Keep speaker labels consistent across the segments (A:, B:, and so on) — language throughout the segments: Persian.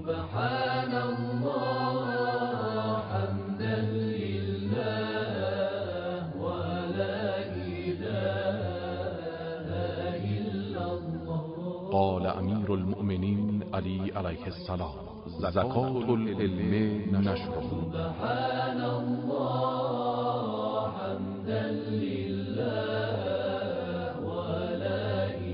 A: سبحان الله حمدا لله ولا إله إلا الله.
B: قال امیر المؤمنین علی علیه السلام: زکات العلم نشره.
A: سبحان الله حمدا لله ولا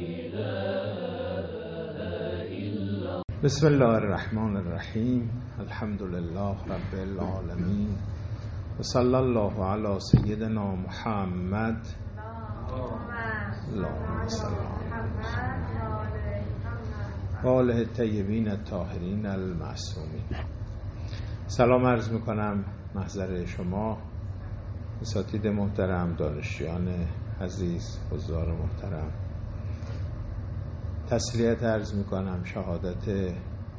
A: إله إلا الله.
C: بسم الله الرحمن الرحیم. الحمد لله رب العالمین و صلی الله علی سیدنا محمد. اللهم صل و آله الطیبین الطاهرین المعصومین. سلام عرض میکنم محضر شما اساتید محترم، دانشجویان عزیز، حضار محترم. تسلیت عرض میکنم شهادت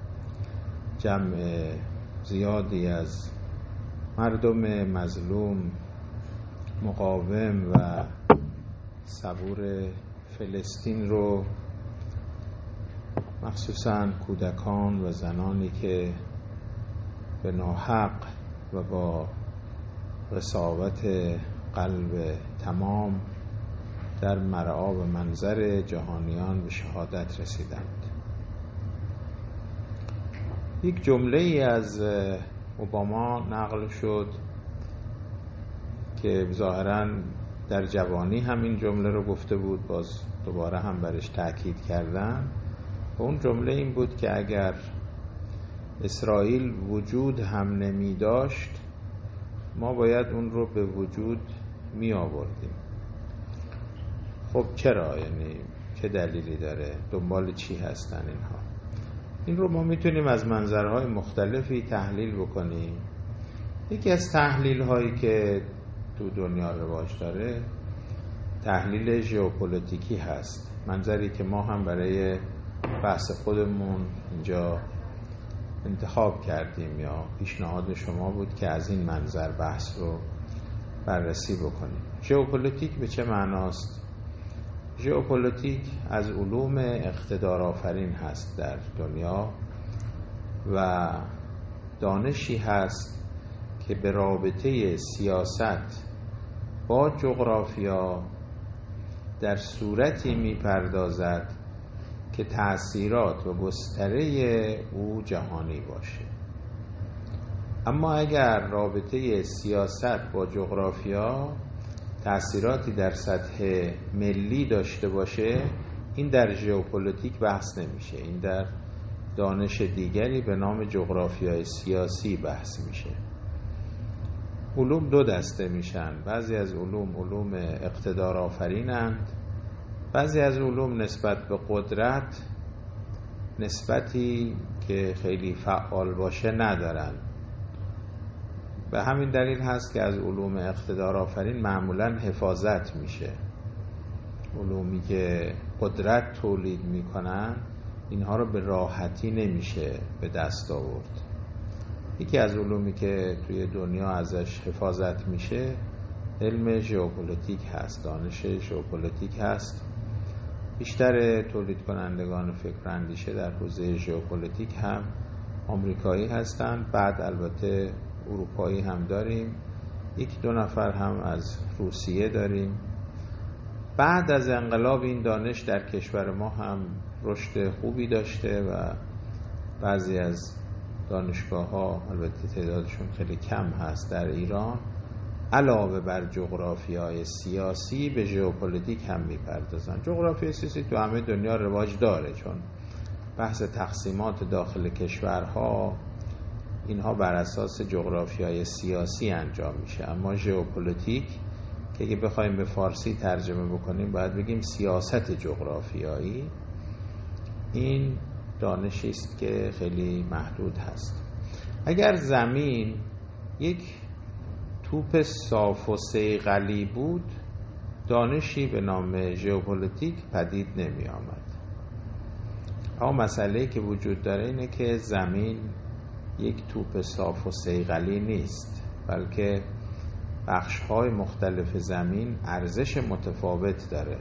C: جمع زیادی از مردم مظلوم، مقاوم و صبور فلسطین رو، مخصوصاً کودکان و زنانی که به ناحق و با قساوت قلب تمام در مرعا و منظر جهانیان به شهادت رسیدند. یک جمله ای از اوباما نقل شد که ظاهراً در جوانی همین جمله رو گفته بود، باز دوباره هم برش تأکید کردن. و اون جمله این بود که اگر اسرائیل وجود هم نمی داشت ما باید اون رو به وجود می آوردیم. خب چرا؟ یعنی چه دلیلی داره؟ دنبال چی هستن اینها؟ این رو ما میتونیم از منظرهای مختلفی تحلیل بکنیم. یکی از تحلیل هایی که تو دنیا رواج داره تحلیل ژئوپلیتیکی هست، منظری که ما هم برای بحث خودمون اینجا انتخاب کردیم یا پیشنهاد شما بود که از این منظر بحث رو بررسی بکنیم. ژئوپلیتیک به چه معناست؟ ژئوپلیتیک از علوم اقتدارآفرین هست در دنیا و دانشی هست که به رابطه سیاست با جغرافیا در صورتی میپردازد که تأثیرات و گستره او جهانی باشه. اما اگر رابطه سیاست با جغرافیا تأثیراتی در سطح ملی داشته باشه، این در ژئوپلیتیک بحث نمیشه، این در دانش دیگری به نام جغرافیای سیاسی بحث میشه. علوم دو دسته میشن. بعضی از علوم اقتدار آفرینند، بعضی از علوم نسبت به قدرت نسبتی که خیلی فعال باشه ندارن. به همین دلیل هست که از علوم اقتدار آفرین معمولاً حفاظت میشه. علومی که قدرت تولید میکنن اینها رو به راحتی نمیشه به دست آورد. یکی از علومی که توی دنیا ازش حفاظت میشه علم ژئوپلیتیک هست، دانش ژئوپلیتیک هست. بیشتر تولید کنندگان فکر و اندیشه در حوزه ژئوپلیتیک هم آمریکایی هستند. بعد البته اروپایی هم داریم، یک دو نفر هم از روسیه داریم. بعد از انقلاب این دانش در کشور ما هم رشد خوبی داشته و بعضی از دانشگاه ها، البته تعدادشون خیلی کم هست، در ایران علاوه بر جغرافیای سیاسی به ژئوپلیتیک هم میپردازن. جغرافیای سیاسی تو همه دنیا رواج داره، چون بحث تقسیمات داخل کشورها اینها بر اساس جغرافیای سیاسی انجام میشه. اما ژئوپلیتیک که اگه بخوایم به فارسی ترجمه بکنیم باید بگیم سیاست جغرافیایی. این دانشی است که خیلی محدود هست. اگر زمین یک توپ صاف و صیقلی بود دانشی به نام ژئوپلیتیک پدید نمی آمد. اما مسئله‌ای که وجود داره اینه که زمین یک توپ صاف و صیقلی نیست، بلکه بخش‌های مختلف زمین ارزش متفاوت داره.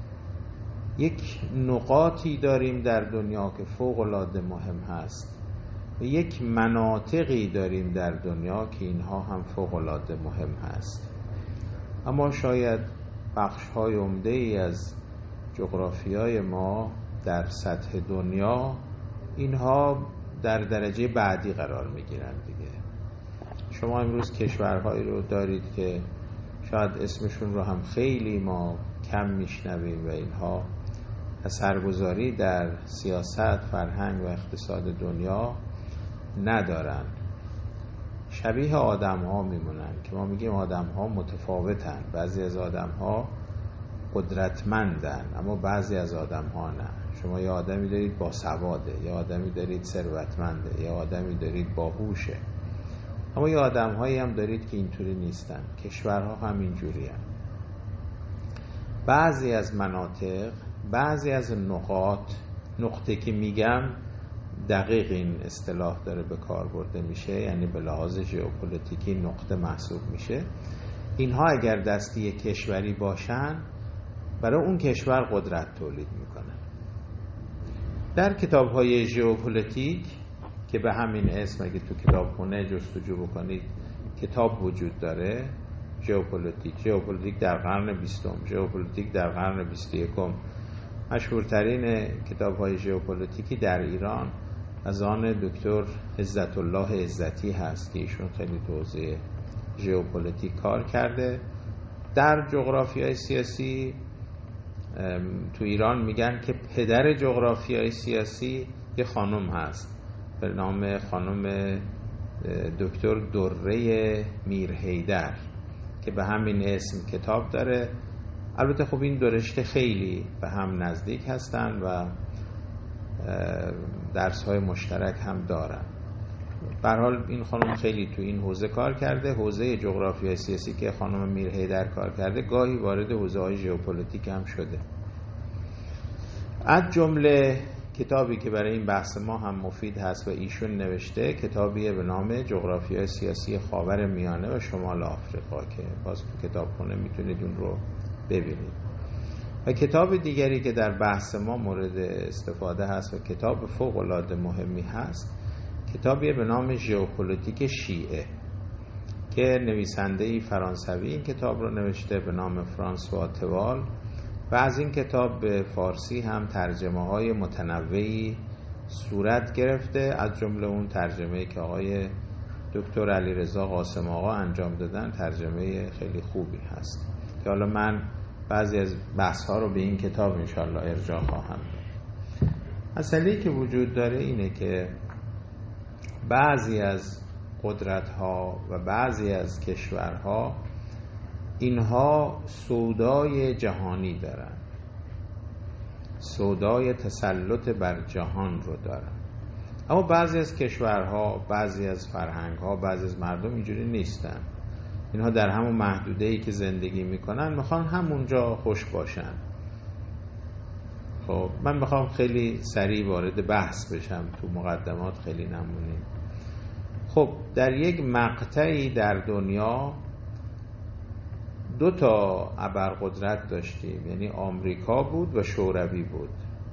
C: یک نقاطی داریم در دنیا که فوق‌العاده مهم هست یک مناطقی داریم در دنیا که اینها هم فوق‌العاده مهم هست، اما شاید بخش‌های عمده‌ای از جغرافیای ما در سطح دنیا اینها در درجه بعدی قرار میگیرن دیگه. شما امروز کشورهایی رو دارید که شاید اسمشون رو هم خیلی ما کم میشنویم و اینها اثرگذاری در سیاست، فرهنگ و اقتصاد دنیا ندارن. شبیه آدم ها میمونن که ما میگیم آدم ها متفاوتن. بعضی از آدم ها قدرتمندن اما بعضی از آدم ها نه. شما یه آدمی دارید با سواده، یه آدمی دارید ثروتمنده، یه آدمی دارید باهوشه، اما یه آدم هایی هم دارید که اینطوری نیستن. کشورها هم اینجوری هم. بعضی از مناطق، بعضی از نقطه که میگم دقیق این اصطلاح داره به کار برده میشه، یعنی به لحاظ ژئوپلیتیکی نقطه محسوب میشه. اینها اگر دستی کشوری باشن برای اون کشور قدرت تولید میکنن. در کتاب‌های ژئوپلیتیک که به همین اسم اگه تو کتابخونه جستجو بکنید کتاب وجود داره، ژئوپلیتیک در قرن 20، ژئوپلیتیک در قرن 21. مشهورترین کتاب‌های ژئوپلیتیکی در ایران از آن دکتر عزت الله عزتی هست که ایشون خیلی تو حوزه ژئوپلیتیک کار کرده. در جغرافیای سیاسی تو ایران میگن که پدر جغرافیای سیاسی یه خانم هست به نام خانم دکتر دره میرحیدر که به همین اسم کتاب داره. البته خب این دو رشته خیلی به هم نزدیک هستن و درس‌های مشترک هم دارن. به هر حال این خانم خیلی تو این حوزه کار کرده. حوزه جغرافیای سیاسی که خانم میرحیدر کار کرده گاهی وارد حوزه‌های ژئوپلیتیک هم شده. از جمله کتابی که برای این بحث ما هم مفید هست و ایشون نوشته، کتابی به نام جغرافیای سیاسی خاورمیانه و شمال آفریقا که باز تو کتابخونه میتونید اون رو ببینید. و کتاب دیگری که در بحث ما مورد استفاده هست و کتاب فوق‌العاده مهمی هست، کتابی به نام ژئوپلیتیک شیعه که نویسنده‌ای فرانسوی این کتاب رو نوشته به نام فرانسوا توال و از این کتاب به فارسی هم ترجمه‌های متنوعی صورت گرفته. از جمله اون ترجمه‌ای که آقای دکتر علیرضا قاسم آقا انجام دادن ترجمه خیلی خوبی هست که حالا من بعضی از بحث‌ها رو به این کتاب انشالله ارجاع خواهم داد. مسئله‌ای که وجود داره اینه که بعضی از قدرت‌ها و بعضی از کشورها اینها سودای جهانی دارن، سودای تسلط بر جهان رو دارن، اما بعضی از کشورها، بعضی از فرهنگ‌ها، بعضی از مردم اینجوری نیستن. اینها در همون محدوده‌ای که زندگی میکنن میخوان همونجا خوش باشن. خب من میخوام خیلی سریع وارد بحث بشم، تو مقدمات خیلی نمونیم. خب در یک مقطعی در دنیا دو تا ابرقدرت داشتیم، یعنی آمریکا بود و شوروی بود.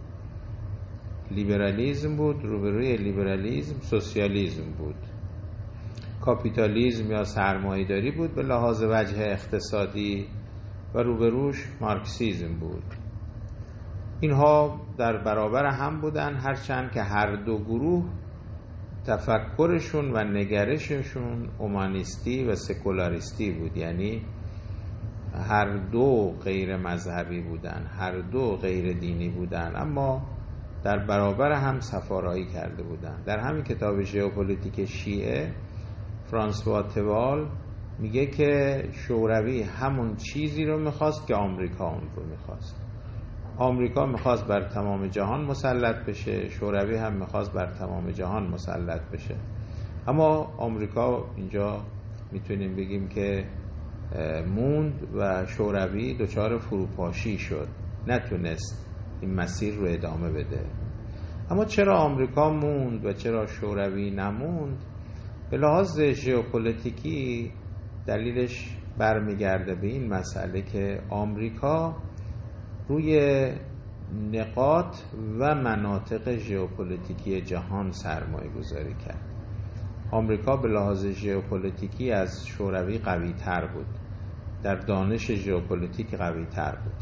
C: لیبرالیسم بود، روبروی لیبرالیسم سوسیالیسم بود. کاپیتالیسم یا سرمایه‌داری بود به لحاظ وجه اقتصادی و روبروش مارکسیسم بود. اینها در برابر هم بودن، هرچند که هر دو گروه تفکرشون و نگرششون اومانیستی و سکولاریستی بود، یعنی هر دو غیر مذهبی بودن، هر دو غیر دینی بودن، اما در برابر هم سفارایی کرده بودن. در همین کتاب ژئوپلیتیک شیعه فرانسوا توال میگه که شوروی همون چیزی رو میخواست که آمریکا اون رو میخواست. آمریکا میخواست بر تمام جهان مسلط بشه، شوروی هم میخواست بر تمام جهان مسلط بشه. اما آمریکا اینجا میتونیم بگیم که موند و شوروی دچار فروپاشی شد، نتونست این مسیر رو ادامه بده. اما چرا آمریکا موند و چرا شوروی نموند؟ به لحاظ ژئوپلیتیکی دلیلش برمیگرده به این مسئله که آمریکا روی نقاط و مناطق ژئوپلیتیکی جهان سرمایه گذاری کرد. آمریکا به لحاظ ژئوپلیتیکی از شوروی قوی تر بود، در دانش ژئوپلیتیک قوی تر بود،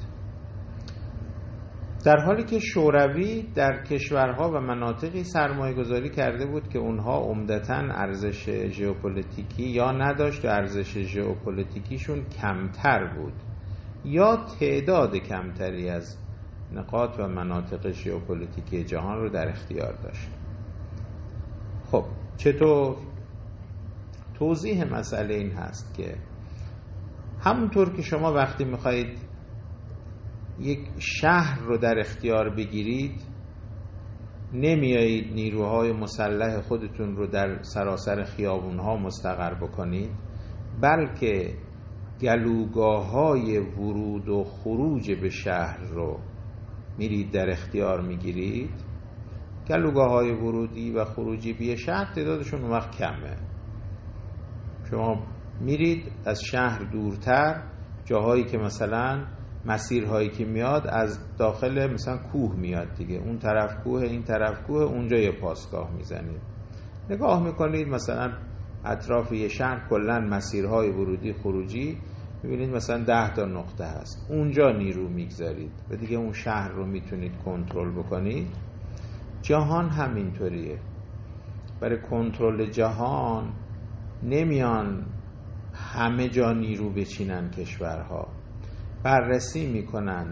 C: در حالی که شوروی در کشورها و مناطقی سرمایه گذاری کرده بود که اونها عمدتاً ارزش ژئوپلیتیکی یا نداشت و ارزش ژئوپلیتیکیشون کمتر بود یا تعداد کمتری از نقاط و مناطق ژئوپلیتیکی جهان رو در اختیار داشت. خب چطور؟ توضیح مسئله این هست که همونطور که شما وقتی میخواهید یک شهر رو در اختیار بگیرید، نمیایید نیروهای مسلح خودتون رو در سراسر خیابونها مستقر بکنید، بلکه گلوگاه‌های ورود و خروج به شهر رو میرید در اختیار میگیرید. گلوگاه‌های ورودی و خروجی به شهر تعدادشون اون وقت کمه. شما میرید از شهر دورتر، جاهایی که مثلا مسیرهایی که میاد از داخل مثلا کوه میاد دیگه، اون طرف کوه این طرف کوه، اونجا یه پاسگاه میزنید. نگاه میکنید مثلا اطراف یه شهر کلا مسیرهای ورودی خروجی میبینید مثلا 10 تا نقطه هست، اونجا نیرو میگذارید و دیگه اون شهر رو میتونید کنترل بکنید. جهان همینطوریه. برای کنترل جهان نمیان همه جا نیرو بچینن کشورها، بررسی میکنن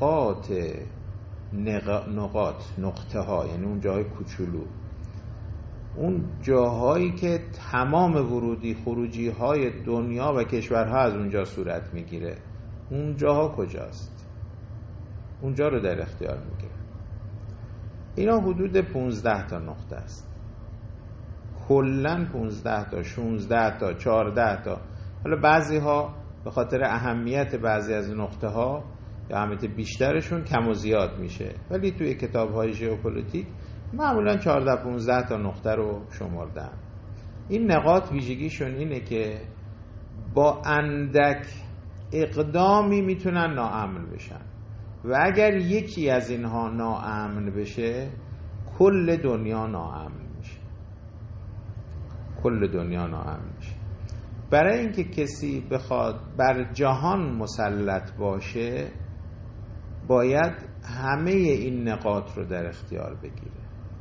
C: نقطه ها، یعنی اون جاهای کوچولو، اون جاهایی که تمام ورودی خروجی های دنیا و کشورها از اونجا صورت میگیره، اون جاها کجاست؟ اونجا رو در اختیار میگیره. اینا حدود 15 تا نقطه است، کلن 15 تا 16 تا 14 تا. حالا بعضی ها به خاطر اهمیت بعضی از نقطه ها یا اهمیت بیشترشون کم و زیاد میشه، ولی توی کتاب های ژئوپلیتیک معمولا 14-15 تا نقطه رو شمردن. این نقاط ویژگیشون اینه که با اندک اقدامی میتونن ناامن بشن و اگر یکی از اینها ناامن بشه کل دنیا ناامن میشه. کل دنیا ناامن میشه. برای اینکه کسی بخواد بر جهان مسلط باشه باید همه این نقاط رو در اختیار بگیره.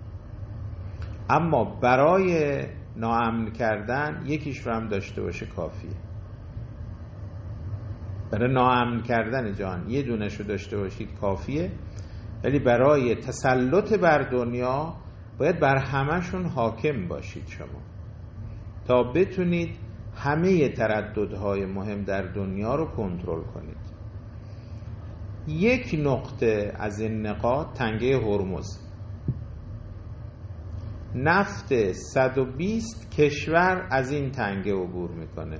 C: اما برای ناامن کردن یکیش رو هم داشته باشه کافیه. برای ناامن کردن جهان یه دونش رو داشته باشید کافیه، ولی برای تسلط بر دنیا باید بر همه‌شون حاکم باشید شما تا بتونید همه ترددهای مهم در دنیا رو کنترل کنید. یک نقطه از این نقاط تنگه هرمز، نفت 120 کشور از این تنگه عبور میکنه.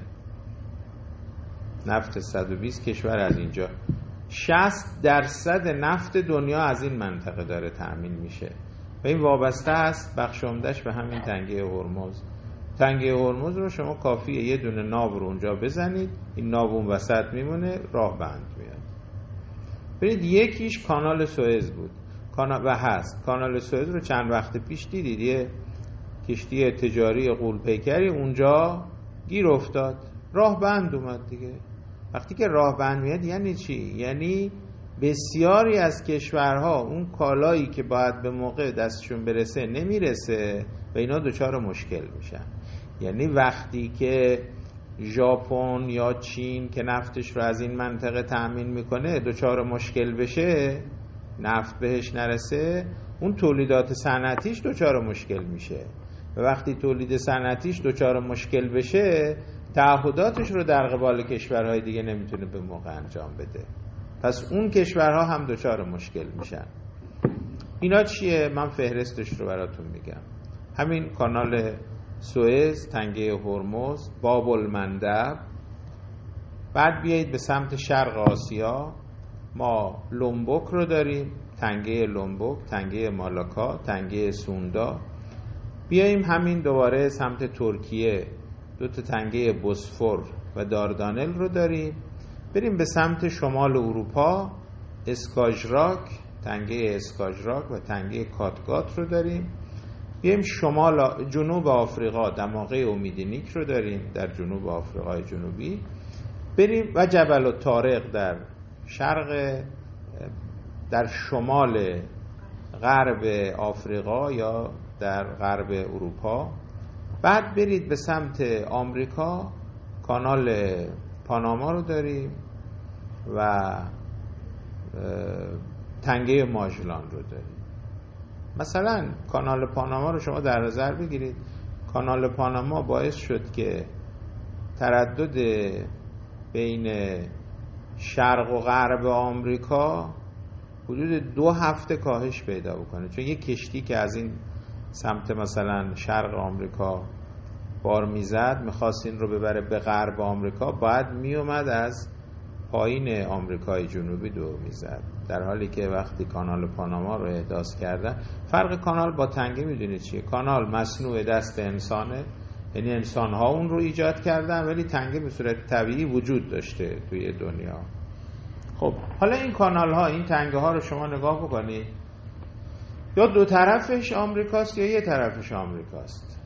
C: نفت 120 کشور از اینجا، 60% نفت دنیا از این منطقه داره تأمین میشه و این وابسته است بخش عمده‌اش به همین تنگه هرمز. تنگه هرمز رو شما کافیه یه دونه ناو رو اونجا بزنید، این ناو اون وسط میمونه، راه بند میاد. برید یکیش کانال سوئز بود و هست. کانال سوئز رو چند وقت پیش دیدید، یه کشتی تجاری غول‌پیکری اونجا گیر افتاد، راه بند اومد دیگه. وقتی که راه بند میاد یعنی چی؟ یعنی بسیاری از کشورها اون کالایی که باید به موقع دستشون برسه نمیرسه و اینا دچار مشکل میشن. یعنی وقتی که ژاپن یا چین که نفتش رو از این منطقه تأمین میکنه دچار مشکل بشه، نفت بهش نرسه، اون تولیدات صنعتیش دچار مشکل میشه و وقتی تولید صنعتیش دچار مشکل بشه تعهداتش رو در قبال کشورهای دیگه نمیتونه به موقع انجام بده، پس اون کشورها هم دچار مشکل میشن. اینا چیه؟ من فهرستش رو براتون میگم. همین کانال سوئز، تنگه هرمز، باب المندب. بعد بیایید به سمت شرق آسیا، ما لومبوک رو داریم، تنگه لومبوک، تنگه مالاکا، تنگه سوندا. بیاییم همین دوباره سمت ترکیه، دو تا تنگه بوسفور و داردانل رو داریم. بریم به سمت شمال اروپا، اسکاژراک تنگه اسکاجراک و تنگه کاتگات رو داریم. بیایم جنوب آفریقا دماغه امیدنیک رو داریم در جنوب آفریقای جنوبی، بریم و جبل الطارق در شمال غرب آفریقا یا در غرب اروپا. بعد برید به سمت آمریکا، کانال پاناما رو داریم و تنگه ماژلان رو داریم. مثلا کانال پاناما رو شما در نظر بگیرید. کانال پاناما باعث شد که تردد بین شرق و غرب آمریکا حدود 2 هفته کاهش پیدا بکنه، چون یک کشتی که از این سمت مثلا شرق آمریکا بار میزد میخواست این رو ببره به غرب آمریکا، باید میومد از پایین آمریکای جنوبی دور میزد، در حالی که وقتی کانال پاناما رو احداث کردن. فرق کانال با تنگه میدونید چیه؟ کانال مصنوع دست انسانه، یعنی انسان ها اون رو ایجاد کردن، ولی تنگه به صورت طبیعی وجود داشته توی دنیا. خب حالا این کانال ها، این تنگه ها رو شما نگاه بکنید، یا دو طرفش آمریکاست یا یه طرفش آمریکاست،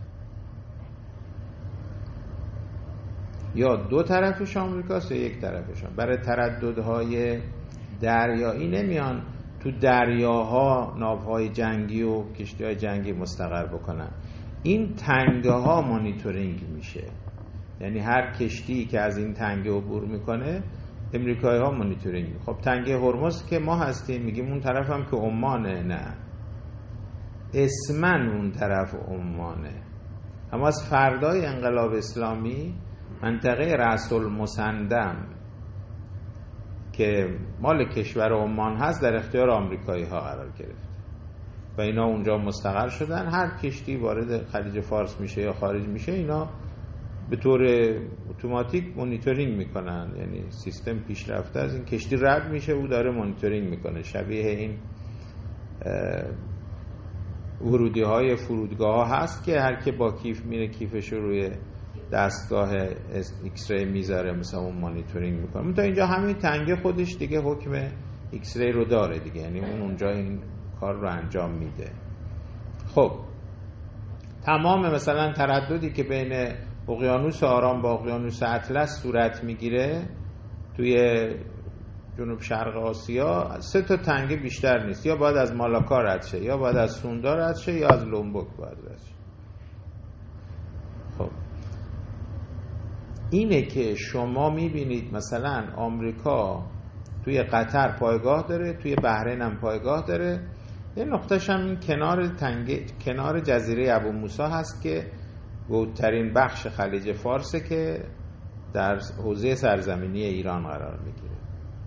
C: یا دو طرفش آمریکاست یا یک طرفش. برای ترددهای دریایی نمیان تو دریاها ناوهای جنگی و کشتیهای جنگی مستقر بکنن، این تنگه ها مانیتورینگ میشه. یعنی هر کشتی که از این تنگه عبور میکنه امریکایی ها مانیتورینگ. خب تنگه هرمز که ما هستیم میگیم اون طرف هم که عمانه، نه اسمن اون طرف عمانه. اما از فردای انقلاب اسلامی منطقه رأس المسندم که مال کشور عمان هست در اختیار آمریکایی ها قرار گرفت و اینا اونجا مستقر شدن. هر کشتی وارد خلیج فارس میشه یا خارج میشه اینا به طور اتوماتیک مانیتورینگ میکنن، یعنی سیستم پیشرفته از این کشتی رد میشه او داره مانیتورینگ میکنه. شبیه این ورودی های فرودگاه ها هست که هر که با کیف میره کیفش رو روی دستگاه ایکس ری میذاره، مثلا اون مانیتورینگ میکنه. تا اینجا همین تنگه خودش دیگه حکم ایکس ری رو داره دیگه، یعنی اون اونجا این کار رو انجام میده. خب تمام مثلا ترددی که بین اقیانوس آرام با اقیانوس اطلس صورت میگیره توی جنوب شرق آسیا 3 تا تنگه بیشتر نیست، یا باید از مالاکا رد شه، یا باید از سوندا رد شه، یا از لومبوک باید رد شه. خب اینه که شما میبینید مثلا آمریکا توی قطر پایگاه داره، توی بحرین هم پایگاه داره. یه نقطه‌ش هم این کنار جزیره ابو موسی هست که گودترین بخش خلیج فارسه که در حوزه سرزمینی ایران قرار میگیره.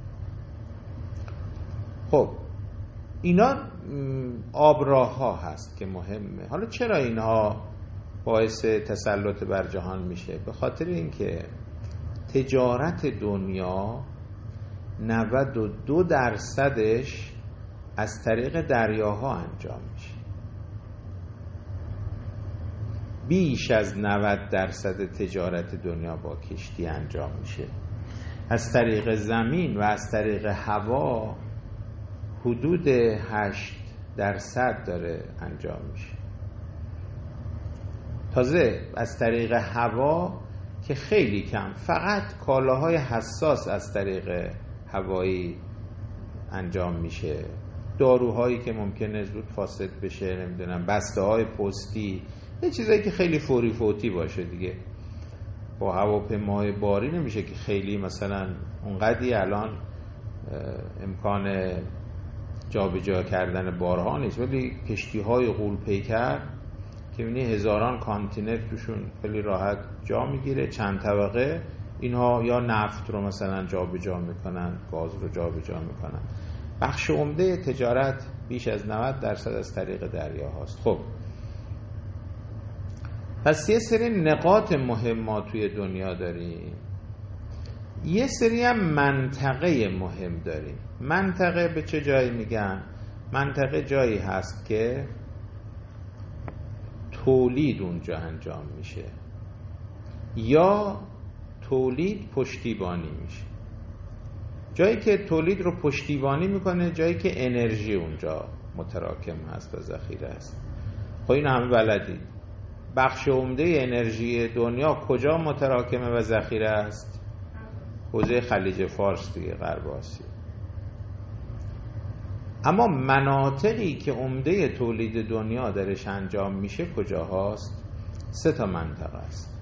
C: خب اینا آبراه ها هست که مهمه. حالا چرا اینها باعث تسلط بر جهان میشه؟ به خاطر اینکه تجارت دنیا 92% از طریق دریاها انجام میشه. بیش از 90% تجارت دنیا با کشتی انجام میشه. از طریق زمین و از طریق هوا حدود 8% داره انجام میشه. تازه از طریق هوا که خیلی کم، فقط کالاهای حساس از طریق هوایی انجام میشه. داروهایی که ممکنه زود فاسد بشه، نمیدونم بسته های پستی، یه چیزایی که خیلی فوری فوتی باشه دیگه. با هواپیمای باری نمیشه که خیلی مثلا اونقدی الان امکان جابجا کردن بارها نیست، ولی کشتی های غول پیکر که می‌بینی هزاران کانتینر توشون خیلی راحت جا میگیره، چند طبقه، اینها یا نفت رو مثلا جابجا میکنن، گاز رو جابجا میکنن. بخش عمده تجارت بیش از 90% از طریق دریا هاست. خب پس یه سری نقاط مهم ما توی دنیا داریم، یه سری هم منطقه مهم داریم. منطقه به چه جایی میگن؟ منطقه جایی هست که تولید اونجا انجام میشه یا تولید پشتیبانی میشه. جایی که تولید رو پشتیبانی میکنه، جایی که انرژی اونجا متراکم هست و ذخیره است. خب این همه بلدید. بخش عمده انرژی دنیا کجا متراکمه و ذخیره است؟ حوزه خلیج فارس دیگه، غرب آسیا. اما مناطقی که عمده تولید دنیا درش انجام میشه کجاهاست؟ 3 منطقه است.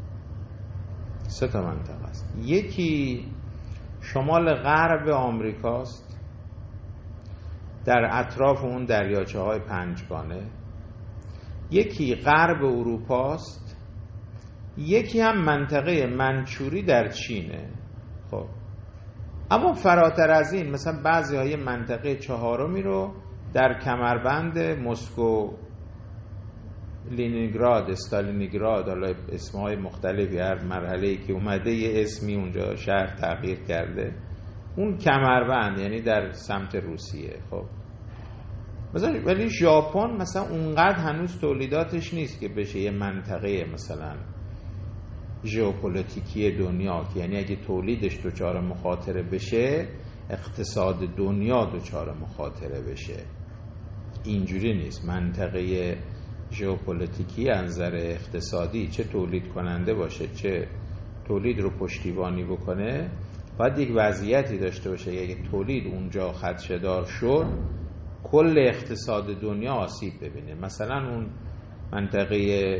C: 3 منطقه است. یکی شمال غرب آمریکاست، در اطراف اون دریاچه های پنجگانه. یکی غرب اروپاست، یکی هم منطقه منچوری در چینه. خب اما فراتر از این مثلا بعضی های منطقه 4 رو در کمربند مسکو، لینینگراد، استالینگراد، حالا اسمهای مختلفی، هر مرحله‌ای که اومده یه اسمی اونجا شهر تغییر کرده، اون کمربند یعنی در سمت روسیه. خب مثلا ولی ژاپن مثلا اونقدر هنوز تولیداتش نیست که بشه یه منطقه مثلا ژئوپلیتیکی دنیا، که یعنی اگه تولیدش دچار مخاطره بشه اقتصاد دنیا دچار مخاطره بشه. اینجوری نیست. منطقه ژئوپلیتیکی از نظر اقتصادی چه تولید کننده باشه چه تولید رو پشتیبانی بکنه باید یک وضعیتی داشته باشه. اگه تولید اونجا خدشه‌دار شد کل اقتصاد دنیا آسیب ببینه. مثلا اون منطقه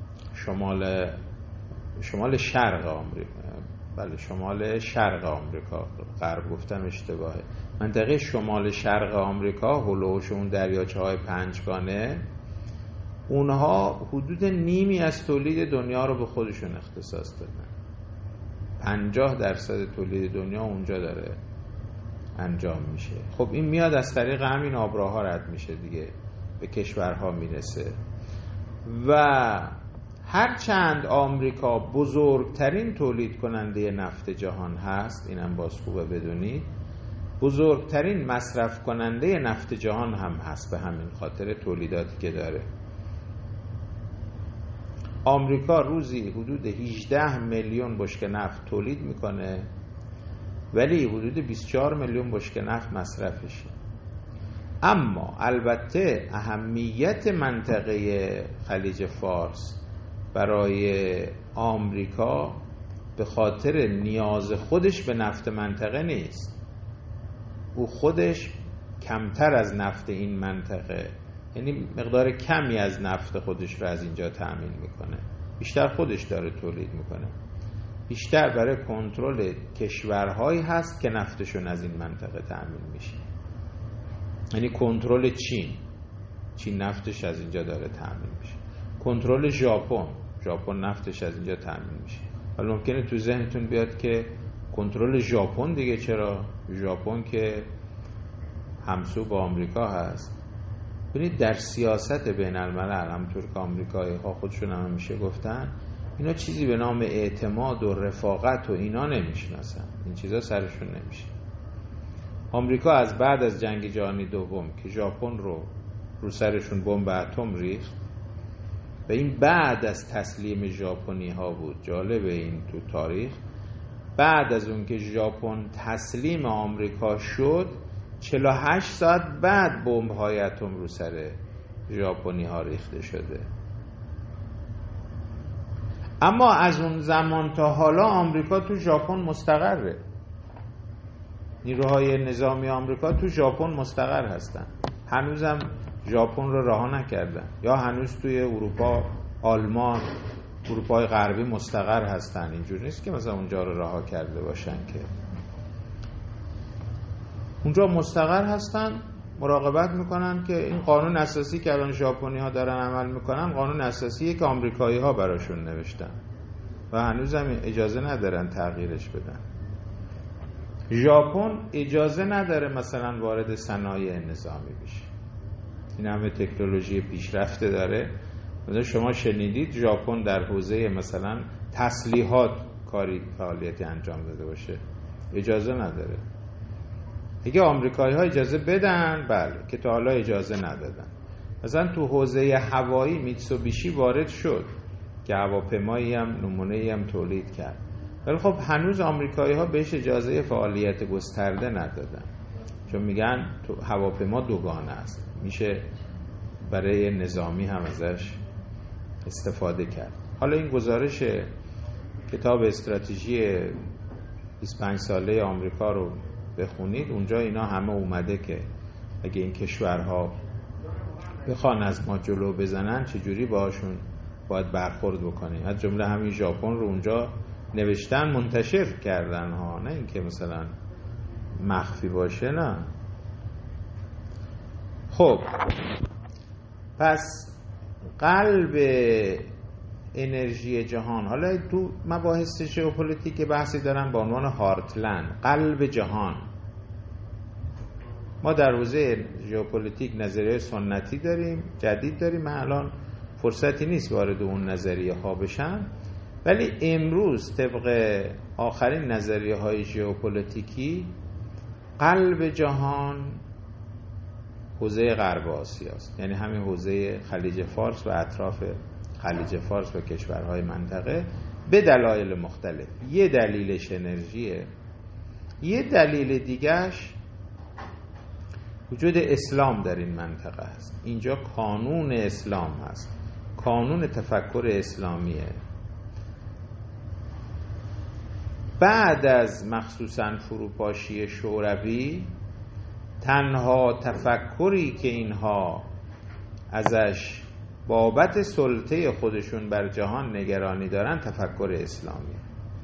C: شمال شرق آمریکا، بله شمال شرق آمریکا، غرب گفتم اشتباهه، منطقه شمال شرق آمریکا هولوش اون دریاچه های پنجگانه، اونها حدود نیمی از تولید دنیا رو به خودشون اختصاص دادن. 50% تولید دنیا اونجا داره انجام میشه. خب این میاد از طریق همین آبراها رد میشه دیگه، به کشورها میرسه. و هرچند آمریکا بزرگترین تولید کننده نفت جهان هست، اینم باز خوبه بدونید، بزرگترین مصرف کننده نفت جهان هم هست، به همین خاطر تولیداتی که داره. آمریکا روزی حدود 18 میلیون بشکه نفت تولید میکنه ولی حدود 24 میلیون بشکه نفت مصرفشه. اما البته اهمیت منطقه خلیج فارس برای آمریکا به خاطر نیاز خودش به نفت منطقه نیست. او خودش کمتر از نفت این منطقه، یعنی مقدار کمی از نفت خودش رو از اینجا تأمین میکنه، بیشتر خودش داره تولید میکنه. بیشتر برای کنترل کشورهایی هست که نفتشون از این منطقه تأمین میشه، یعنی کنترل چین نفتش از اینجا داره تأمین میشه، کنترل ژاپن نفتش از اینجا تأمین میشه. حالا ممکنه تو ذهنتون بیاد که کنترل ژاپن دیگه چرا؟ ژاپن که همسو با آمریکا هست. ببینید در سیاست بین الملل همونطور که آمریکایی ها خودشون هم همیشه گفتن اینا چیزی به نام اعتماد و رفاقت و اینا نمیشناسن، این چیزا سرشون نمیشه. آمریکا از بعد از جنگ جهانی دوم که ژاپن رو سرشون بمب اتم ریخت و این بعد از تسلیم ژاپنی ها بود، جالب این تو تاریخ، بعد از اون که ژاپن تسلیم آمریکا شد 48 ساعت بعد بمب های اتم رو سر ژاپنی ها ریخته شده. اما از اون زمان تا حالا آمریکا تو ژاپن مستقره، نیروهای نظامی آمریکا تو ژاپن مستقر هستن، هنوزم ژاپن رو رها نکردن، یا هنوز توی اروپا، آلمان، اروپای غربی مستقر هستن. اینجور نیست که مثلا اونجا رو رها کرده باشن، که اونجا مستقر هستن، مراقبت میکنن که این قانون اساسی که الان ژاپنی ها دارن عمل میکنن قانون اساسیه که آمریکایی ها براشون نوشتن و هنوز هم اجازه ندارن تغییرش بدن. ژاپن اجازه نداره مثلا وارد صنایع نظامی بشه، این همه تکنولوژی پیشرفته داره. مثلا شما شنیدید ژاپن در حوزه مثلا تسلیحات کاری فعالیتی انجام داده باشه؟ اجازه نداره. اگه آمریکایی ها اجازه بدن بله، که تا حالا اجازه ندادن. مثلا تو حوزه هوایی میتسوبیشی وارد شد که هواپیمایی هم نمونه‌ای هم تولید کرد، ولی خب هنوز آمریکایی‌ها بهش اجازه فعالیت گسترده ندادن، چون میگن تو هواپیما دوگانه است، میشه برای نظامی هم ازش استفاده کرد. حالا این گزارش کتاب استراتژی 25 ساله آمریکا رو بخونید، اونجا اینا همه اومده که اگه این کشورها بخوان از ما جلو بزنن چجوری باهاشون باید برخورد بکنیم. از جمله همین ژاپن رو اونجا نوشتن، منتشر کردن ها، نه اینکه مثلا مخفی باشه، نه. خب پس قلب انرژی جهان، حالا تو مباحث ژئوپلیتیک بحثی دارن با عنوان هارتلند، قلب جهان. ما در حوزه ژئوپلیتیک نظریه سنتی داریم، جدید داریم، من الان فرصتی نیست وارد اون نظریه ها بشم، ولی امروز طبق آخرین نظریه های ژئوپلیتیکی قلب جهان حوزه غرب آسیا است، یعنی همین حوزه خلیج فارس و اطراف خلیج فارس و کشورهای منطقه، به دلایل مختلف. یه دلیلش انرژیه، یه دلیل دیگهش وجود اسلام در این منطقه است. اینجا کانون اسلام هست، کانون تفکر اسلامیه. بعد از مخصوصاً فروپاشی شوروی، تنها تفکری که اینها ازش بابت سلطه خودشون بر جهان نگرانی دارن تفکر اسلامی.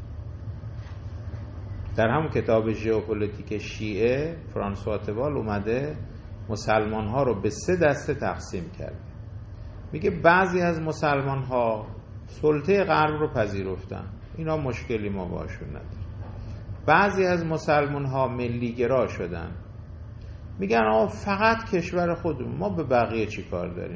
C: در همون کتاب ژئوپلیتیک شیعه فرانسوا توال اومده مسلمان ها رو به 3 دسته تقسیم کرده. میگه بعضی از مسلمان ها سلطه غرب رو پذیرفتن، اینا مشکلی ما باشون نداریم. بعضی از مسلمان ها ملیگرا شدن، میگن آقا فقط کشور خودمون، ما به بقیه چی کار داریم.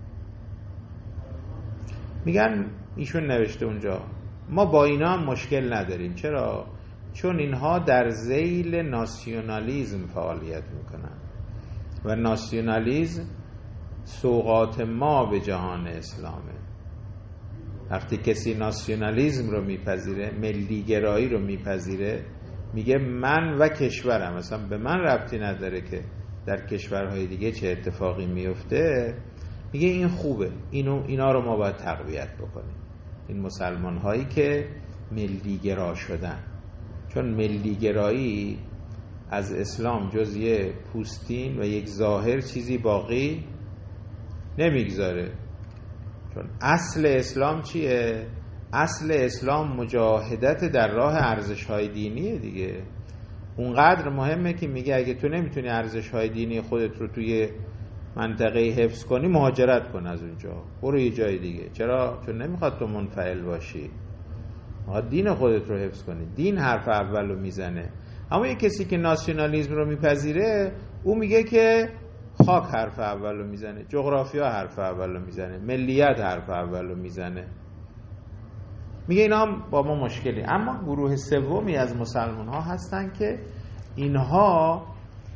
C: میگن، ایشون نوشته اونجا، ما با اینا هم مشکل نداریم. چرا؟ چون اینها در ذیل ناسیونالیزم فعالیت میکنن و ناسیونالیزم سوغات ما به جهان اسلامه. وقتی کسی ناسیونالیزم رو میپذیره، ملیگرایی رو میپذیره، میگه من و کشورم، مثلا به من ربطی نداره که در کشورهای دیگه چه اتفاقی میفته، میگه این خوبه، اینا رو ما باید تقویت بکنیم. این مسلمان هایی که ملیگرا شدن، چون ملیگرایی از اسلام جز یه پوستین و یک ظاهر چیزی باقی نمیگذاره. چون اصل اسلام چیه؟ اصل اسلام مجاهدت در راه ارزش‌های دینیه دیگه. اونقدر مهمه که میگه اگه تو نمیتونی ارزش‌های دینی خودت رو توی منطقه حفظ کنی، مهاجرت کن از اونجا، برو یه جای دیگه. چرا؟ چون نمیخواد تو منفعل باشی، میخواد دین خودت رو حفظ کنی. دین حرف اولو میزنه. اما یه کسی که ناسیونالیسم رو میپذیره، او میگه که خاک حرف اولو میزنه، جغرافیا حرف اولو میزنه، ملیت حرف اولو میزنه. میگه اینا هم با ما مشکلی. اما گروه سومی از مسلمان ها هستن که اینها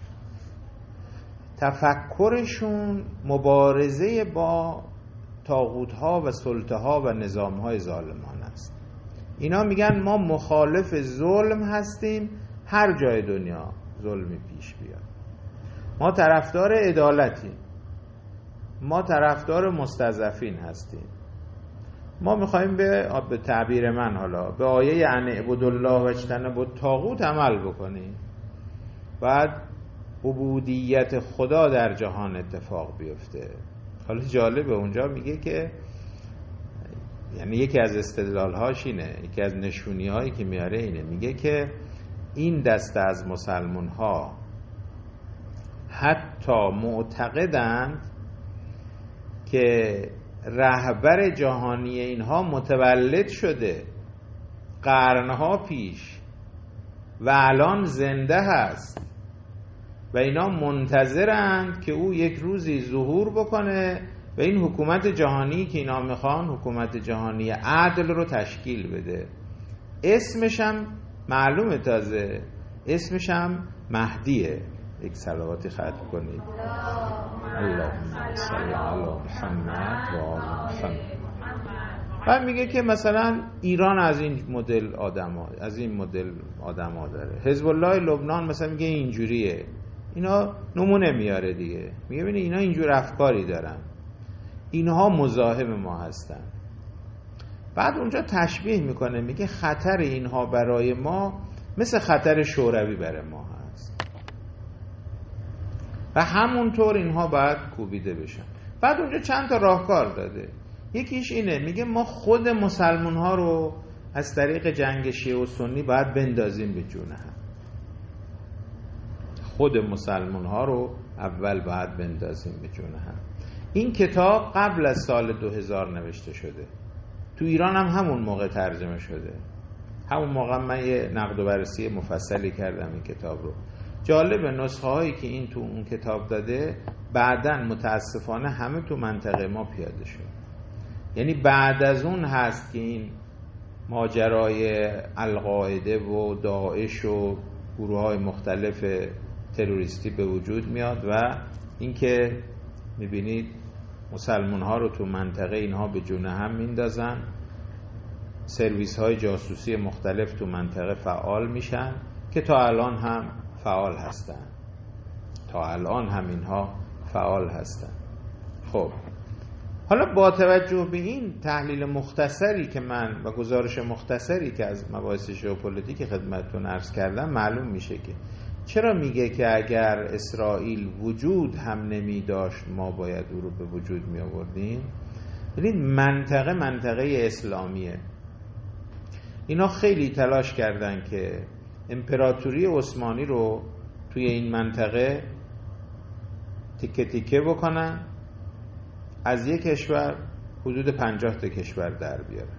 C: تفکرشون مبارزه با طاغوت ها و سلطه ها و نظام های ظالمان است. اینا میگن ما مخالف ظلم هستیم، هر جای دنیا ظلمی پیش بیاد. ما طرفدار عدالتیم، ما طرفدار مستضعفین هستیم. ما میخوایم به تعبیر من حالا به آیه ان اعبدوا الله و اجتنبوا الطاغوت عمل بکنیم. بعد عبودیت خدا در جهان اتفاق بیفته. حالا جالبه اونجا میگه که، یعنی یکی از استدلالهاش اینه، یکی از نشونی‌هایی که میاره اینه، میگه که این دسته از مسلمان‌ها حتی معتقدند که رهبر جهانی اینها متولد شده قرنها پیش و الان زنده هست و اینا منتظرند که او یک روزی ظهور بکنه و این حکومت جهانی که اینا میخوان، حکومت جهانی عدل رو تشکیل بده. اسمش هم معلومه، تازه اسمش هم مهدیه. یک صلواتی ختم کنید. اللهم صل علی محمد و آل محمد. بعد میگه که مثلا ایران از این مدل آدما داره، حزب الله لبنان مثلا میگه اینجوریه. اینا نمونه میاره دیگه، میگه ببین اینا اینجور افکاری دارن، اینها مزاحم ما هستن. بعد اونجا تشبیه میکنه، میگه خطر اینها برای ما مثل خطر شوروی برای ما هست و همونطور اینها باید کوبیده بشن. بعد اونجا چند تا راهکار داده. یکیش اینه، میگه ما خود مسلمان ها رو از طریق جنگ شیعه و سنی باید بندازیم به جون هم. خود مسلمان ها رو اول باید بندازیم به جون هم. این کتاب قبل از سال 2000 نوشته شده، تو ایران هم همون موقع ترجمه شده. همون موقع من یه نقد و بررسی مفصلی کردم این کتاب رو. جالب نسخه هایی که این تو اون کتاب داده بعداً متاسفانه همه تو منطقه ما پیاده شد. یعنی بعد از اون هست که این ماجرای القاعده و داعش و گروه های مختلف تروریستی به وجود میاد و اینکه میبینید مسلمان ها رو تو منطقه اینها به جون هم میندازن، سرویس های جاسوسی مختلف تو منطقه فعال میشن که تا الان هم فعال هستن، تا الان هم اینها فعال هستن. خب حالا با توجه به این تحلیل مختصری که من و گزارش مختصری که از مباحث ژئوپلیتیک خدمتتون عرض کردم، معلوم میشه که چرا میگه که اگر اسرائیل وجود هم نمی داشت ما باید او رو به وجود می آوردیم. ببینید منطقه اسلامیه. اینا خیلی تلاش کردن که امپراتوری عثمانی رو توی این منطقه تیکه تیکه بکنن، از یک کشور حدود 50 تا کشور در بیاره.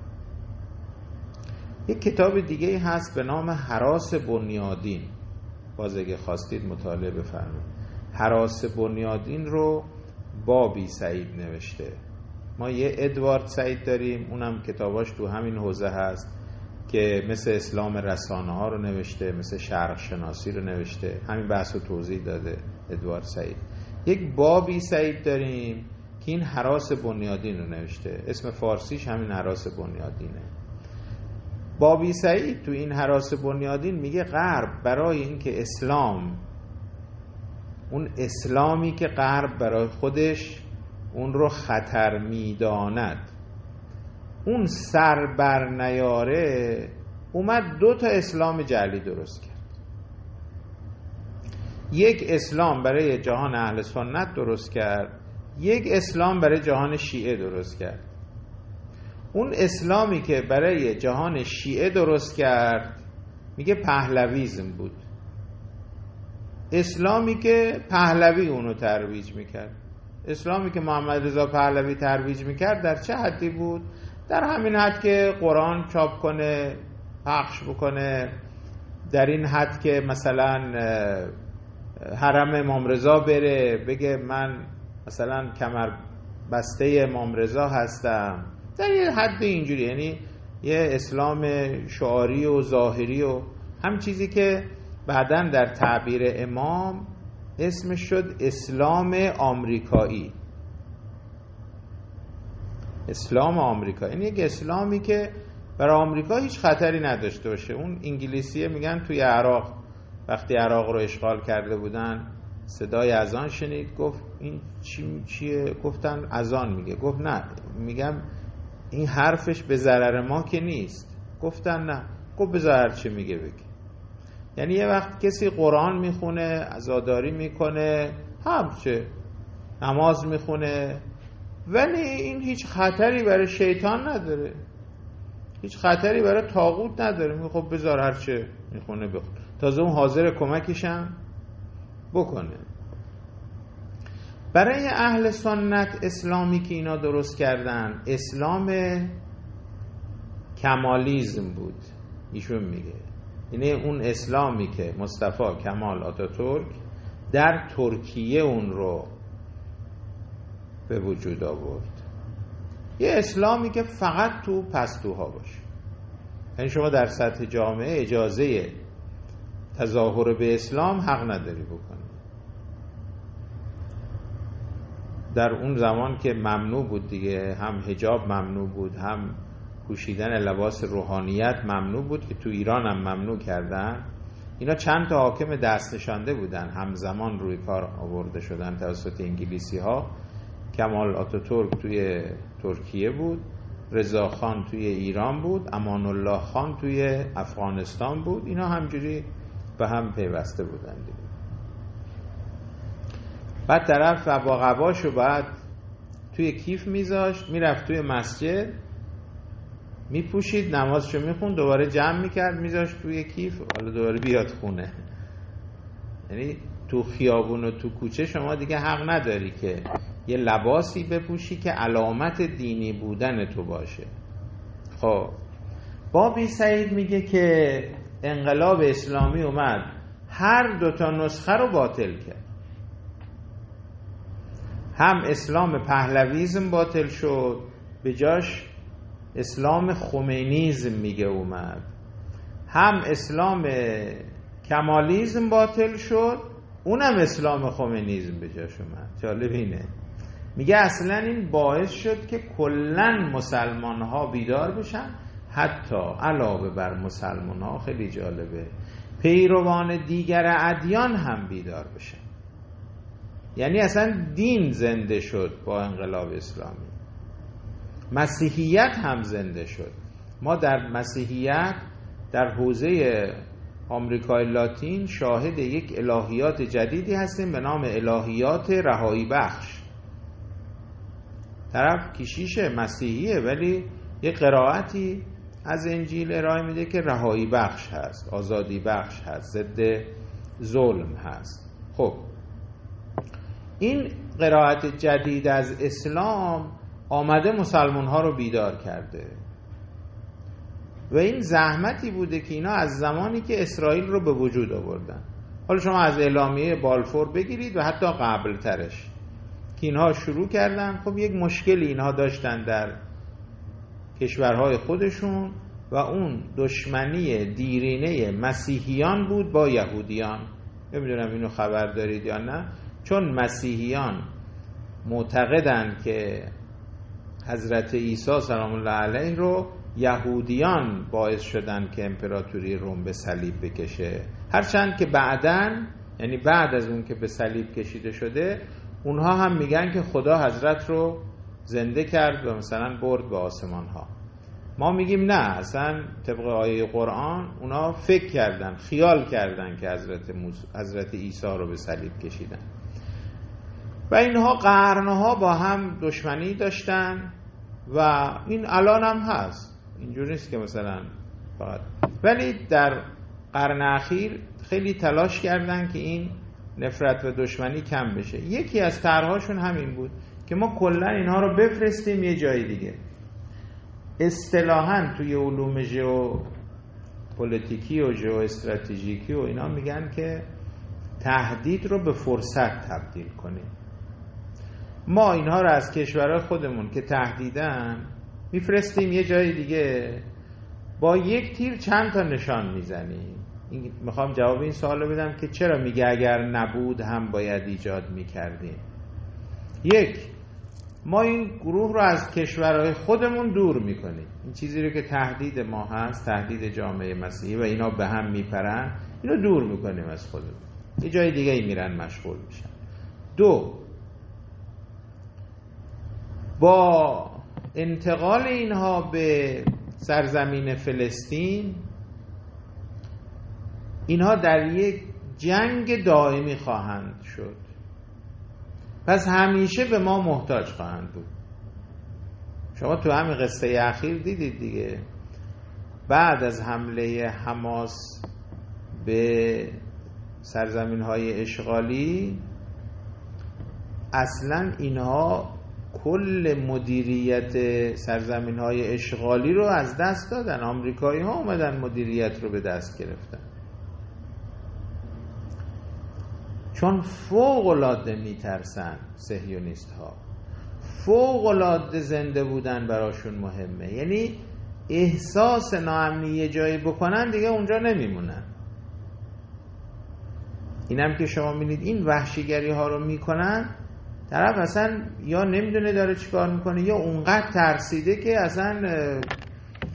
C: یک کتاب دیگه هست به نام هراس بنیادین، باز اگه خواستید مطالعه بفرمایید. هراس بنیادین رو بابی سعید نوشته. ما یه ادوارد سعید داریم، اونم کتاباش تو همین حوزه هست که مثل اسلام رسانه ها رو نوشته، مثل شرق شناسی رو نوشته، همین بحث رو توضیح داده ادوارد سعید. یک بابی سعید داریم که این هراس بنیادین رو نوشته، اسم فارسیش همین هراس بنیادینه. بابی سعید تو این هراس بنیادین میگه غرب برای اینکه اسلام، اون اسلامی که غرب برای خودش اون رو خطر میداند، اون سر بر نیاره، اومد 2 تا اسلام جعلی درست کرد. یک اسلام برای جهان اهل سنت درست کرد، یک اسلام برای جهان شیعه درست کرد. اون اسلامی که برای جهان شیعه درست کرد میگه پهلویزم بود، اسلامی که پهلوی اونو ترویج میکرد. اسلامی که محمد رضا پهلوی ترویج میکرد در چه حدی بود؟ در همین حد که قرآن چاپ کنه، پخش بکنه، در این حد که مثلا حرم امام رضا بره بگه من مثلا کمر بسته امام رضا هستم، در یه حد اینجوری. یعنی یه اسلام شعاری و ظاهری و هم چیزی که بعداً در تعبیر امام اسمش شد اسلام آمریکایی. اسلام آمریکایی یعنی یک اسلامی که برای آمریکا هیچ خطری نداشته باشه. اون انگلیسیه میگن توی عراق وقتی عراق رو اشغال کرده بودن صدای اذان شنید، گفت این چیه؟ گفتن اذان میگه. گفت نه، میگم این حرفش به ضرر ما که نیست. گفتن نه. گفت به ضرر چه میگه بگی. یعنی یه وقت کسی قرآن میخونه، عزاداری میکنه، همچه نماز میخونه، ولی این هیچ خطری برای شیطان نداره، هیچ خطری برای طاغوت نداره. میگه خب بذار هر چه میخونه بخونه، تازه اون حاضر کمکشم بکنه. برای اهل سنت اسلامی که اینا درست کردن اسلام کمالیزم بود. ایشون میگه یعنی اون اسلامی که مصطفی کمال آتاتورک در ترکیه اون رو به وجود آورد، یه اسلامی که فقط تو پستوها باشه. یعنی شما در سطح جامعه اجازه تظاهر به اسلام حق نداری بکنی. در اون زمان که ممنوع بود دیگه، هم حجاب ممنوع بود، هم پوشیدن لباس روحانیت ممنوع بود که تو ایران هم ممنوع کردن. اینا چند تا حاکم دست نشانده بودن همزمان روی کار آورده شدن توسط انگلیسی ها. کمال آتاتورک توی ترکیه بود، رضا خان توی ایران بود، امان الله خان توی افغانستان بود. اینا همجوری به هم پیوسته بودن دیگه. بعد طرف با قباشو بعد توی کیف میذاشت، میرفت توی مسجد میپوشید، نمازشو میخوند، دوباره جمع میکرد میذاشت توی کیف، حالا دوباره بیاد خونه. یعنی تو خیابون و تو کوچه شما دیگه حق نداری که یه لباسی بپوشی که علامت دینی بودن تو باشه. خب بابی سعید میگه که انقلاب اسلامی اومد هر دوتا نسخه رو باطل کرد. هم اسلام پهلویزم باطل شد، به جاش اسلام خمینیزم میگه اومد. هم اسلام کمالیزم باطل شد، اونم اسلام خمینیزم به جاش اومد. جالب اینه، میگه اصلا این باعث شد که کلن مسلمان ها بیدار بشن، حتی علاوه بر مسلمان ها، خیلی جالبه، پیروان دیگر ادیان هم بیدار بشن. یعنی اصلا دین زنده شد با انقلاب اسلامی. مسیحیت هم زنده شد. ما در مسیحیت در حوزه آمریکای لاتین شاهد یک الهیات جدیدی هستیم به نام الهیات رهایی بخش. طرف کشیش مسیحیه ولی یک قرائتی از انجیل ارائه میده که رهایی بخش هست، آزادی بخش هست، ضد ظلم هست. خب این قرائت جدید از اسلام آمده مسلمان ها رو بیدار کرده و این زحمتی بوده که اینا از زمانی که اسرائیل رو به وجود آوردن. حالا شما از اعلامیه بالفور بگیرید و حتی قبل ترش که اینها شروع کردن. خب یک مشکلی اینها داشتن در کشورهای خودشون و اون دشمنی دیرینه مسیحیان بود با یهودیان. نمیدونم اینو خبر دارید یا نه، چون مسیحیان معتقدن که حضرت عیسی سلام الله علیه رو یهودیان باعث شدن که امپراتوری روم به صلیب بکشه، هرچند که بعدن، یعنی بعد از اون که به صلیب کشیده شده، اونها هم میگن که خدا حضرت رو زنده کرد و مثلا برد به آسمان ها. ما میگیم نه، اصلا طبق آیه قرآن اونا فکر کردن، خیال کردن که حضرت عیسی رو به صلیب کشیدن و اینها قرنها با هم دشمنی داشتن و این الان هم هست. اینجوری نیست که مثلا فقط، ولی در قرن اخیر خیلی تلاش کردن که این نفرت و دشمنی کم بشه. یکی از طرحهاشون همین بود که ما کلا اینها رو بفرستیم یه جای دیگه. اصطلاحاً توی علوم ژئوپلیتیکی و ژئواستراتژیکی و اینا میگن که تهدید رو به فرصت تبدیل کنیم. ما اینها رو از کشورهای خودمون که تهدیدن میفرستیم یه جای دیگه، با یک تیر چند تا نشان میزنیم. میخوام جواب این سوال رو بدم که چرا میگه اگر نبود هم باید ایجاد میکردیم. یک، ما این گروه رو از کشورهای خودمون دور میکنیم. این چیزی رو که تهدید ما هست، تهدید جامعه مسیحی و اینا به هم میپرن، اینو دور میکنیم از خودمون، یه جای دیگه ای میرن مشغول میشن. دو، با انتقال اینها به سرزمین فلسطین، اینها در یک جنگ دائمی خواهند شد، پس همیشه به ما محتاج خواهند بود. شما تو همین قصه اخیر دیدید دیگه، بعد از حمله حماس به سرزمین‌های اشغالی اصلا اینها کل مدیریت سرزمین‌های اشغالی رو از دست دادن. آمریکایی‌ها اومدن مدیریت رو به دست گرفتن، چون فوق‌العاده میترسن. صهیونیست‌ها فوق‌العاده زنده بودن براشون مهمه، یعنی احساس ناامنی یه جایی بکنن دیگه اونجا نمیمونن. اینم که شما می‌بینید این وحشیگری ها رو میکنن، طرف اصلا یا نمیدونه داره چیکار میکنه یا اونقدر ترسیده که اصلا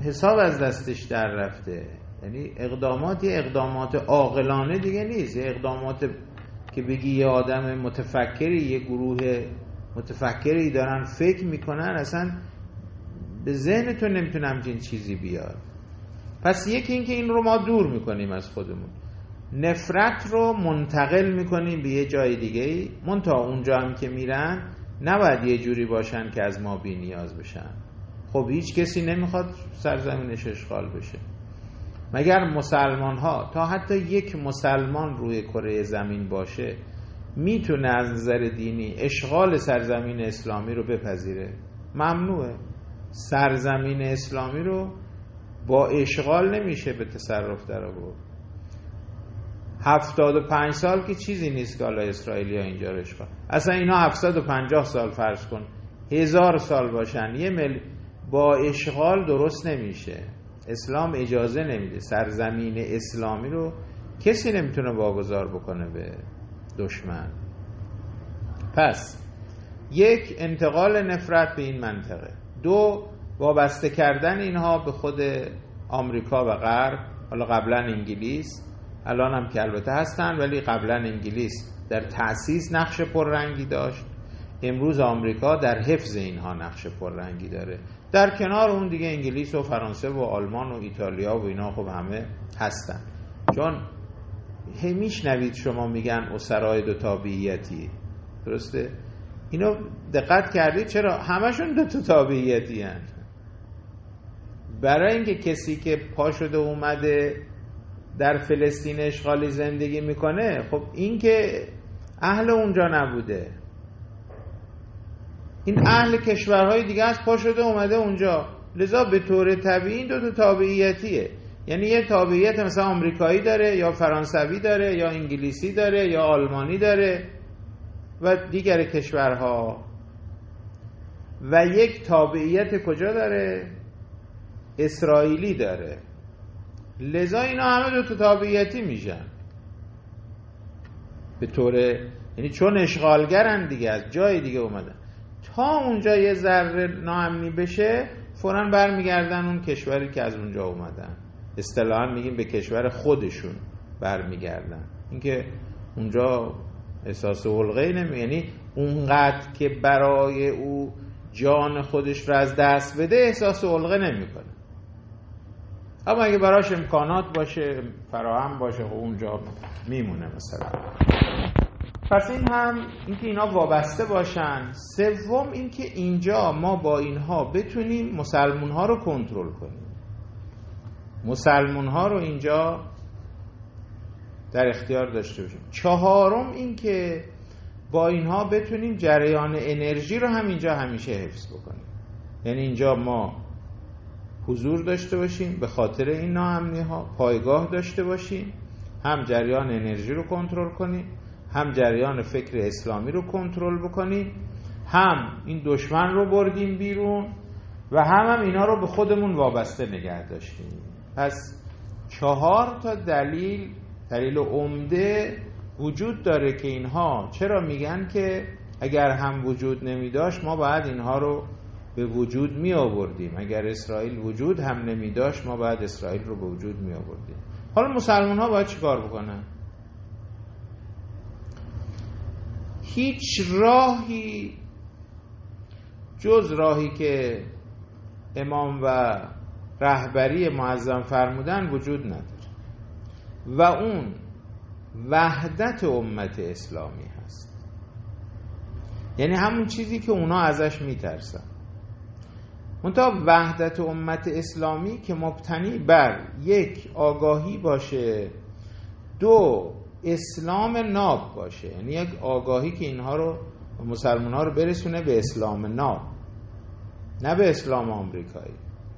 C: حساب از دستش در رفته. یعنی اقدامات یه اقدامات عاقلانه دیگه نیست، یه اقدامات که بگی یه آدم متفکری، یه گروه متفکری دارن فکر میکنن، اصلا به ذهنتون نمیتونه همچین چیزی بیاد. پس یکی این که این رو ما دور میکنیم از خودمون، نفرت رو منتقل میکنیم به یه جای دیگه، منتها اونجا هم که میرن نباید یه جوری باشن که از ما بی نیاز بشن. خب هیچ کسی نمیخواد سرزمینش اشغال بشه، مگر مسلمان ها. تا حتی یک مسلمان روی کره زمین باشه میتونه از نظر دینی اشغال سرزمین اسلامی رو بپذیره؟ ممنوعه. سرزمین اسلامی رو با اشغال نمیشه به تصرف در آورد. 75 سال که چیزی نیست که حالا اسرائیلی ها اینجا رو اشغال، اصلا اینا 750 سال فرض کن 1000 سال باشن، با اشغال درست نمیشه. اسلام اجازه نمیده، سرزمین اسلامی رو کسی نمیتونه واگذار بکنه به دشمن. پس یک، انتقال نفرت به این منطقه. دو، وابسته کردن اینها به خود آمریکا و غرب. حالا قبلا انگلیس، الان هم که البته هستن، ولی قبلا انگلیس در تأسیس نقش پررنگی داشت، امروز آمریکا در حفظ اینها نقش پررنگی داره. در کنار اون دیگه انگلیس و فرانسه و آلمان و ایتالیا و اینا خب همه هستن. چون میشنوید شما میگن اسرای دو تابعیتی، درسته؟ اینو دقت کردید چرا همشون دو تابعیتی هن؟ برای اینکه کسی که پا شده اومده در فلسطین اشغالی زندگی میکنه، خب این که اهل اونجا نبوده، این اهل کشورهای دیگه از پا شده اومده اونجا، لذا به طور طبیعی این دو تابعیتیه. یعنی یه تابعیت مثلا آمریکایی داره یا فرانسوی داره یا انگلیسی داره یا آلمانی داره و دیگر کشورها، و یک تابعیت کجا داره؟ اسرائیلی داره. لذا اینا همه دو تابعیتی میشن به طور، یعنی چون اشغالگرن دیگه، از جای دیگه اومدن، تا اونجا یه ذره ناامنی بشه فوراً برمیگردن اون کشوری که از اونجا اومدن. اصطلاحاً میگیم به کشور خودشون برمیگردن. اینکه اونجا احساس حلقه‌ای نمی، یعنی اونقدر که برای او جان خودش رو از دست بده احساس حلقه نمیکنه. اما اگه براش امکانات باشه، فراهم باشه، خب اونجا میمونه مثلا. پس این هم اینکه اینا وابسته باشن. سوم اینکه اینجا ما با اینها بتونیم مسلمون ها رو کنترل کنیم، مسلمون ها رو اینجا در اختیار داشته باشیم. چهارم اینکه با اینها بتونیم جریان انرژی رو هم اینجا همیشه حفظ بکنیم، یعنی اینجا ما حضور داشته باشیم، به خاطر این ناامنی ها پایگاه داشته باشیم، هم جریان انرژی رو کنترل کنیم، هم جریان فکر اسلامی رو کنترل بکنیم، هم این دشمن رو بردیم بیرون و هم اینا رو به خودمون وابسته نگه داشتیم. پس 4 تا دلیل عمده وجود داره که اینها چرا میگن که اگر هم وجود نمی داشت ما باید اینها رو به وجود می آوردیم، اگر اسرائیل وجود هم نمی داشت ما باید اسرائیل رو به وجود می آوردیم. حالا مسلمان ها باید چیکار بکنن؟ هیچ راهی جز راهی که امام و رهبری معظم فرمودن وجود نداره و اون وحدت امت اسلامی هست. یعنی همون چیزی که اونا ازش میترسن، منتها وحدت امت اسلامی که مبتنی بر 1 آگاهی باشه، 2 اسلام ناب باشه، یعنی یک آگاهی که اینها رو مسلمان ها رو برسونه به اسلام ناب، نه به اسلام آمریکایی.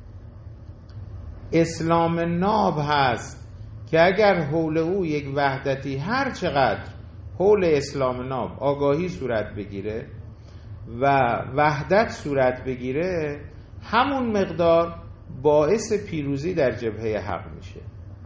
C: اسلام ناب هست که اگر حول او یک وحدتی هر چقدر حول اسلام ناب آگاهی صورت بگیره و وحدت صورت بگیره، همون مقدار باعث پیروزی در جبهه حق میشه.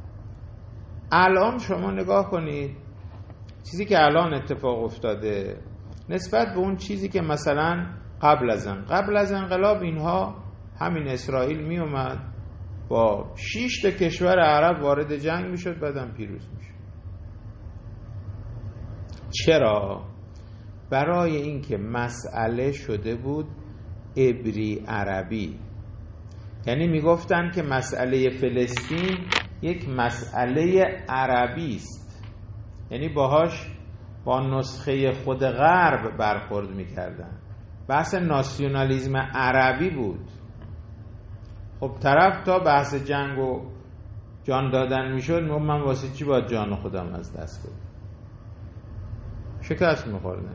C: الان شما نگاه کنید چیزی که الان اتفاق افتاده نسبت به اون چیزی که مثلا قبل از انقلاب اینها، همین اسرائیل می اومد با 6 تا کشور عرب وارد جنگ میشد، بعدم پیروز میشد. چرا؟ برای اینکه مسئله شده بود عبری عربی. یعنی میگفتن که مسئله فلسطین یک مسئله عربی است، یعنی باهاش با نسخه خود غرب برخورد میکردن. بحث ناسیونالیسم عربی بود. خب طرف تا بحث جنگ و جان دادن میشد، من واسه چی باید جان خودم از دست بدم؟ شکست میخوردن.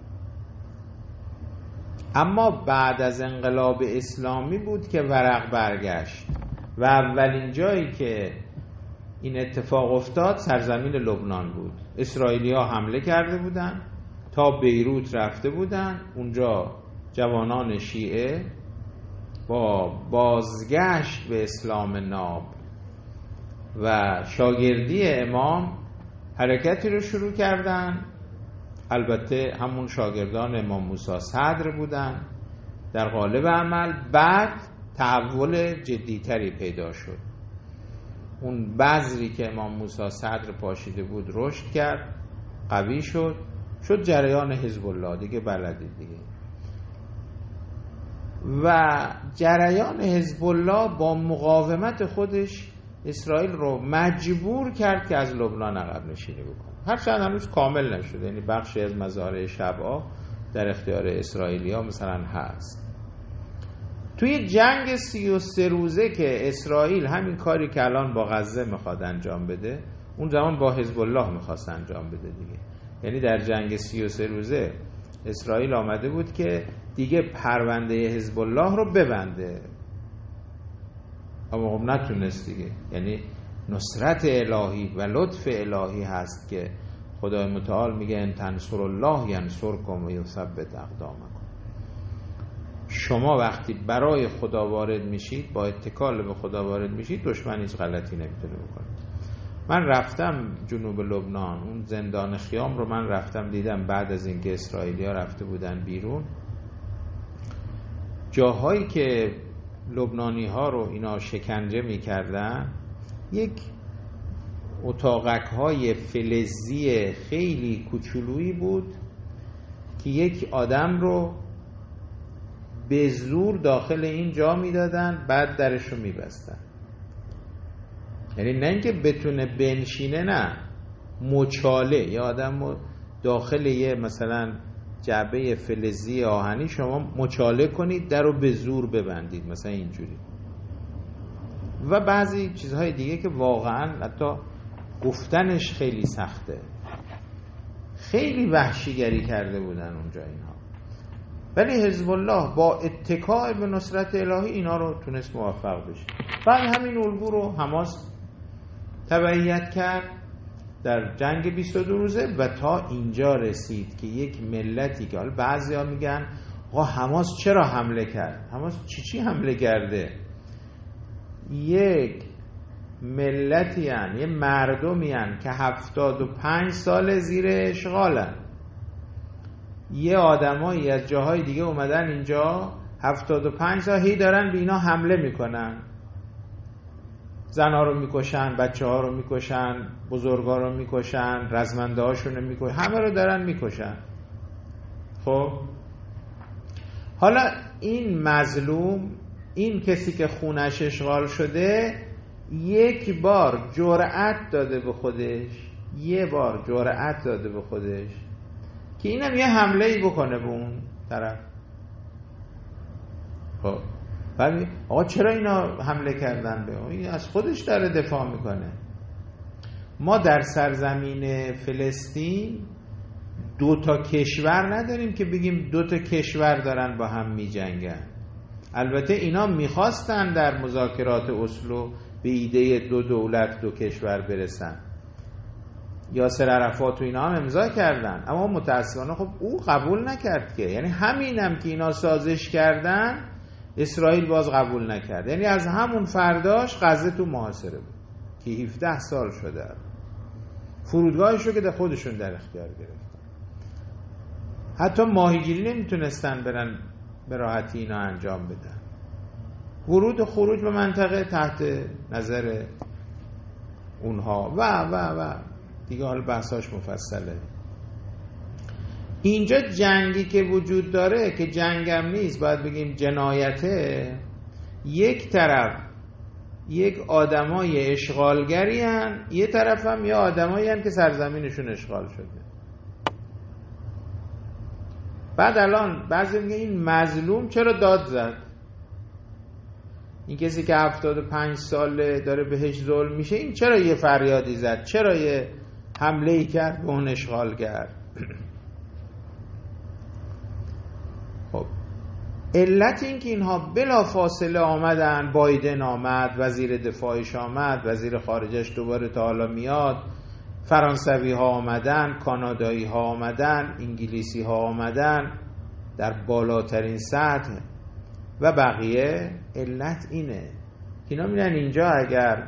C: اما بعد از انقلاب اسلامی بود که ورق برگشت و اولین جایی که این اتفاق افتاد سرزمین لبنان بود. اسرائیلی‌ها حمله کرده بودن، تا بیروت رفته بودن. اونجا جوانان شیعه با بازگشت به اسلام ناب و شاگردی امام حرکتی رو شروع کردن. البته همون شاگردان امام موسی صدر بودن در قالب عمل. بعد تحول جدیتری پیدا شد. اون بذری که امام موسی صدر پاشیده بود رشد کرد، قوی شد جریان حزب الله. دیگه بلدید دیگه. و جریان حزب الله با مقاومت خودش اسرائیل رو مجبور کرد که از لبنان عقب نشینی بکنه. هرچند هنوز کامل نشده، یعنی بخشی از مزارع شبعا در اختیار اسرائیلی‌ها مثلا هست. توی جنگ 33 روزه که اسرائیل همین کاری که الان با غزه میخواد انجام بده، اون زمان با حزب الله میخواست انجام بده دیگه. یعنی در جنگ 33 روزه اسرائیل آمده بود که دیگه پرونده حزب الله رو ببنده، اما خب نتونست دیگه. یعنی نصرت الهی و لطف الهی هست که خدای متعال میگه ان تنصر الله ینصرکم و یثبت اقدامکم. شما وقتی برای خدا وارد میشید، با اتکال به خدا وارد میشید، دشمن هیچ غلطی نمیتونه بکنه. من رفتم جنوب لبنان، اون زندان خیام رو من رفتم دیدم بعد از اینکه اسرائیلی‌ها رفته بودن بیرون. جاهایی که لبنانی ها رو اینا شکنجه میکردن، یک اتاقک های فلزی خیلی کوچولویی بود که یک آدم رو به زور داخل این جا میدادن، بعد درش رو میبستن. یعنی نه اینکه بتونه بنشینه، نه، مچاله. یا آدم رو داخل یه مثلا جعبه فلزی آهنی شما مچاله کنید، در رو به زور ببندید، مثلا اینجوری. و بعضی چیزهای دیگه که واقعا حتی گفتنش خیلی سخته. خیلی وحشیگری کرده بودن اونجا اینها. ولی حزب الله با اتکای به نصرت الهی اینا رو تونست موفق بشه. بعد همین الگو رو حماس تبعیت کرد در جنگ 22 روزه و تا اینجا رسید که یک ملتی که حالا بعضیا میگن آقا حماس چرا حمله کرد؟ حماس چی حمله کرده؟ یک ملتی هن، یه مردمی هن که 75 سال زیر اشغالن. یه آدمایی از جاهای دیگه اومدن اینجا 75 سال هی دارن به اینا حمله میکنن. زنها رو میکشن، بچه ها رو میکشن، بزرگا رو میکشن، رزمنده هاشون رو میکشن، همه رو دارن میکشن. خب حالا این مظلوم، این کسی که خونش اشغال شده، یک بار جرأت داده به خودش، که اینم یه حمله‌ای بکنه به اون طرف. خب ولی آقا چرا اینا حمله کردن به اون؟ از خودش داره دفاع میکنه. ما در سرزمین فلسطین 2 تا کشور نداریم که بگیم 2 تا کشور دارن با هم میجنگن. البته اینا میخواستن در مذاکرات اسلو به ایده 2 دولت 2 کشور برسن. یاسر عرفات و اینا هم امضا کردن، اما متاسفانه خب او قبول نکرد که. یعنی همینم که اینا سازش کردن، اسرائیل باز قبول نکرد. یعنی از همون فرداش غزه تو محاصره بود که 17 سال شده. فرودگاهش رو که در خودشون در اختیار گرفتن. حتی ماهیگیری نمیتونستن برن به راحتی اینا انجام بدن. ورود و خروج به منطقه تحت نظر اونها و دیگه حالا بحثاش مفصله. اینجا جنگی که وجود داره که جنگم نیست، باید بگیم جنایته، یک طرف یک آدمای اشغالگری هن، یه طرف هم یه آدمایی هن که سرزمینشون اشغال شده. بعد الان بعضی میگه این مظلوم چرا داد زد؟ این کسی که 75 ساله داره بهش ظلم میشه، این چرا یه فریادی زد؟ چرا یه حمله‌ای کرد به اون اشغالگر؟ خب علت این که اینها بلا فاصله آمدن، بایدن آمد، وزیر دفاعش آمد، وزیر خارجش دوباره تا حالا میاد، فرانسوی ها آمدن، کانادایی ها آمدن، انگلیسی ها آمدن در بالاترین سطح و بقیه، علت اینه که اینا میرن اینجا اگر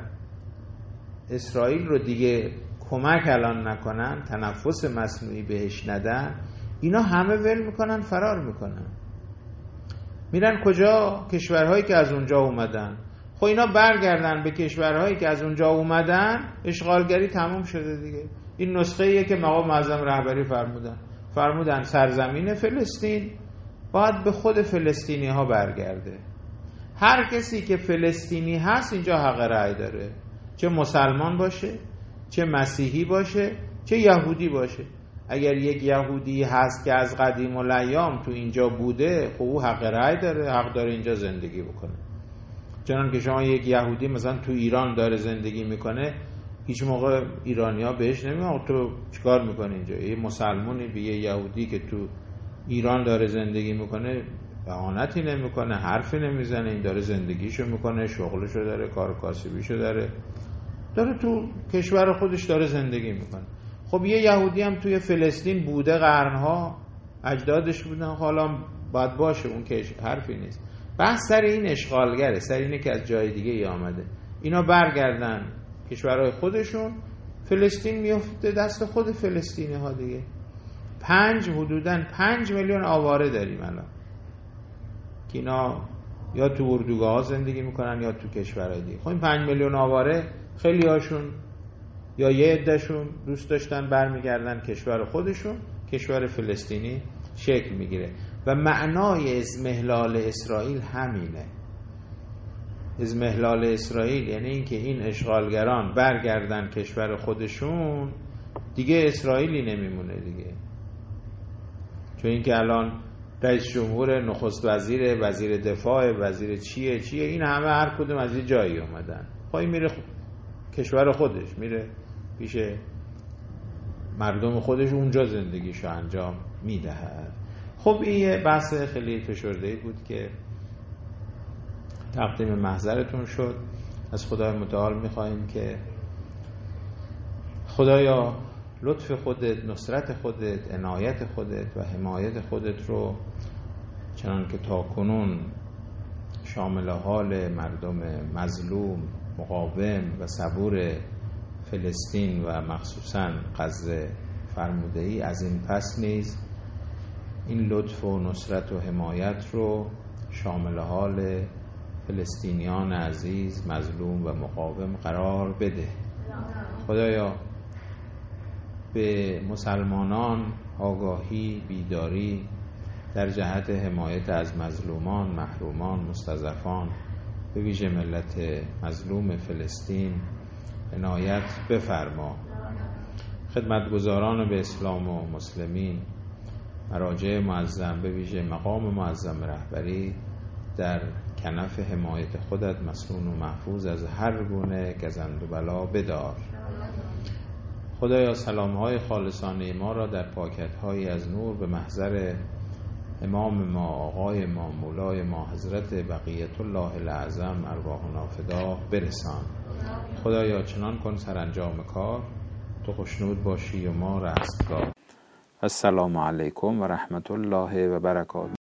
C: اسرائیل رو دیگه کمک الان نکنن، تنفس مصنوعی بهش ندن، اینا همه ول میکنن، فرار میکنن، میرن کجا؟ کشورهایی که از اونجا اومدن. خب اینا برگردن به کشورهایی که از اونجا اومدن، اشغالگری تموم شده دیگه. این نسخه ایه که مقام معظم رهبری فرمودن سرزمین فلسطین باید به خود فلسطینی ها برگرده. هر کسی که فلسطینی هست اینجا حق رأی داره، چه مسلمان باشه، چه مسیحی باشه، چه یهودی باشه. اگر یک یهودی هست که از قدیم الایام تو اینجا بوده، خب او حق رأی داره، حق داره اینجا زندگی بکنه. چنان که شما یک یهودی مثلا تو ایران داره زندگی میکنه، هیچ موقع ایرانی‌ها بهش نمیگن تو چیکار میکنی اینجا؟ یه مسلمانی به یه یهودی که تو ایران داره زندگی میکنه اهانتی نمیکنه، حرفی نمیزنه، این داره زندگیشو میکنه، شغلشو داره، کار کاسبیشو داره تو کشور خودش داره زندگی میکنه. خب یه یهودی هم توی فلسطین بوده قرنها، اجدادش بودن، حالا باید باشه، اون که حرفی نیست. بحث سر این اشغالگره، سر اینه که از جای دیگه ای آمده. اینا برگردن کشورهای خودشون، فلسطین میفته دست خود فلسطینی ها دیگه. حدوداً 5 میلیون آواره داریم الان که اینا یا تو اردوگاه ها زندگی میکنن یا تو کشورهای دیگه. خب این 5 میلیون آواره خیلی هاشون یا یه عدهشون دوست داشتن برمیگردن کشور خودشون، کشور فلسطینی شکل میگیره. و معنای اضمحلال اسرائیل همینه. اضمحلال اسرائیل یعنی این که این اشغالگران برگردن کشور خودشون، دیگه اسرائیلی نمیمونه دیگه. چون این که الان رئیس جمهور، نخست وزیر، وزیر دفاع، وزیر چیه این همه هر کدوم از یه جایی اومدن. خواهی میره کشور خودش، میره پیش مردم خودش، اونجا زندگیشو انجام میدهد. خب این یه بحث خیلی فشرده‌ای بود که تقدیم محضرتون شد. از خدای متعال میخواییم که خدایا لطف خودت، نصرت خودت، عنایت خودت و حمایت خودت رو چنان که تا کنون شامل حال مردم مظلوم، مقاوم و صبور فلسطین و مخصوصاً غزه فرموده ای، از این پس نیز این لطف و نصرت و حمایت رو شامل حال فلسطینیان عزیز، مظلوم و مقاوم قرار بده. خدایا به مسلمانان آگاهی، بیداری در جهت حمایت از مظلومان، محرومان، مستضعفان، به ویژه ملت مظلوم فلسطین عنایت بفرما. خدمتگزاران به اسلام و مسلمین، مراجع معظم، به ویژه مقام معظم رهبری، در کنف حمایت خودت مسنون و محفوظ از هر گونه گزند و بلا بدار. خدایا سلام‌های خالصانه ما را در پاکت‌هایی از نور به محضر امام ما، آقای ما، مولای ما حضرت بقیت الله الاعظم ارواحنا فدا برسان. خدایا چنان کن سرانجام کار تو خوشنود باشی و ما رستگار. السلام علیکم و رحمت الله و برکاته.